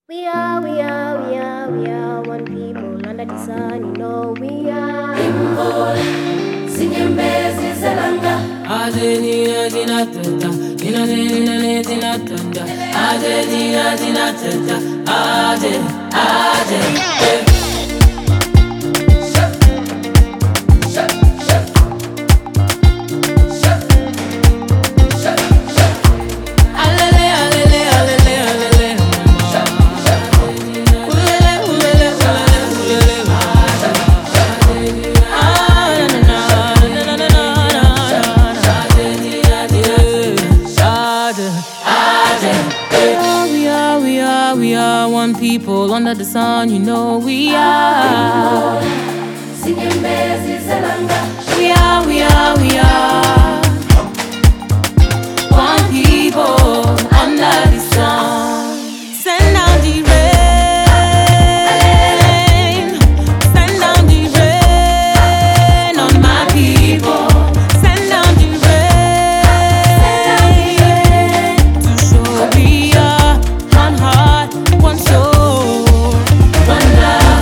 We are one people under the sun, you know we are. Imbola, sinyembezi zelanga. Ade dina dina tata, dina dina dina tata. Ade dina dina tata, ade. We are one people under the sun, you know we are. Sinyembezi zelanga. We are one people under the sun. Send down the rain, send down the rain on my people. Send down the rain to show we are one heart, one soul, one love.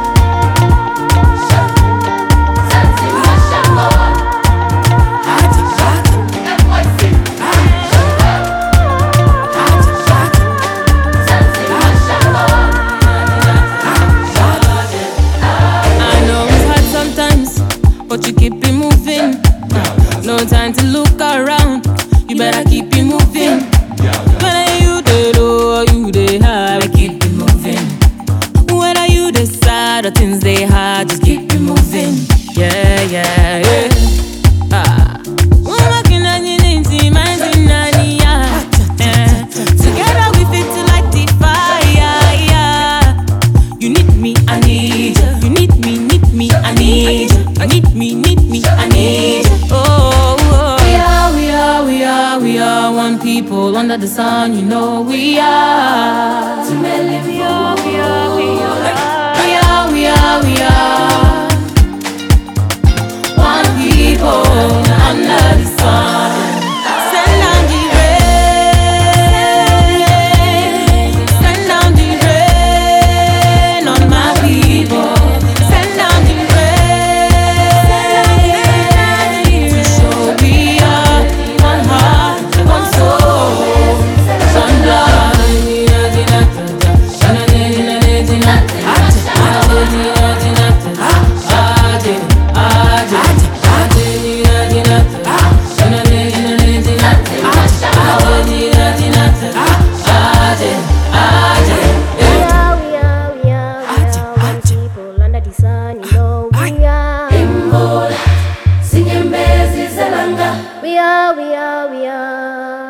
But you keep it moving. No time to look around. You better keep it moving. When you the low or you the high, keep it moving. When you decide or things they hard, just keep it moving. Yeah. Together we fit to light the fire. You need me, I need you. You need me, I need you. You need me, I need you. Oh. We are one people under the sun, you know we are. We are one people under the sun. Send down the rain, send down the rain on my people. Send down the rain to show we are one heart, one soul, one love. Imbola, sinyembezi zelanga. We are.